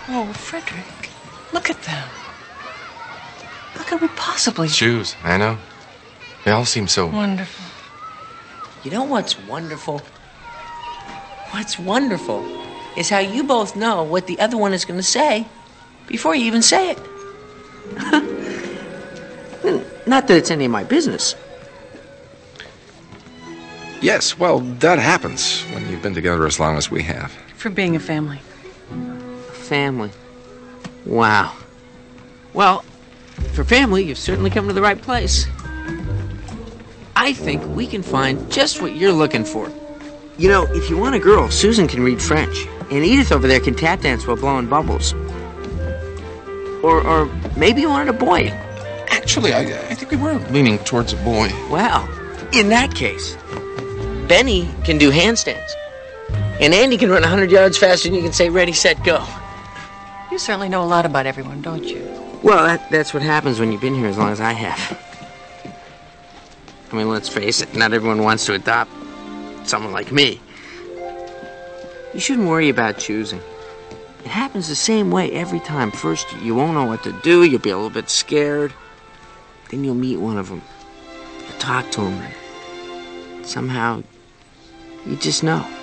Oh, Frederick, look at them. How could we possibly... Shoes, I know. They all seem so... Wonderful. You know what's wonderful? What's wonderful is how you both know what the other one is going to say before you even say it. Not that it's any of my business. Yes, well, that happens when you've been together as long as we have. For being a family. Family. Wow. Well, for family, you've certainly come to the right place. I think we can find just what you're looking for. You know, if you want a girl, Susan can read French. And Edith over there can tap dance while blowing bubbles. Or maybe you wanted a boy. Actually, I think we were leaning towards a boy. Well, in that case, Benny can do handstands. And Andy can run 100 yards faster than you can say, ready, set, go. You certainly know a lot about everyone, don't you? Well, that's what happens when you've been here as long as I have. I mean, let's face it, not everyone wants to adopt someone like me. You shouldn't worry about choosing. It happens the same way every time. First, you won't know what to do, you'll be a little bit scared. Then you'll meet one of them. You'll talk to them, and somehow, you just know.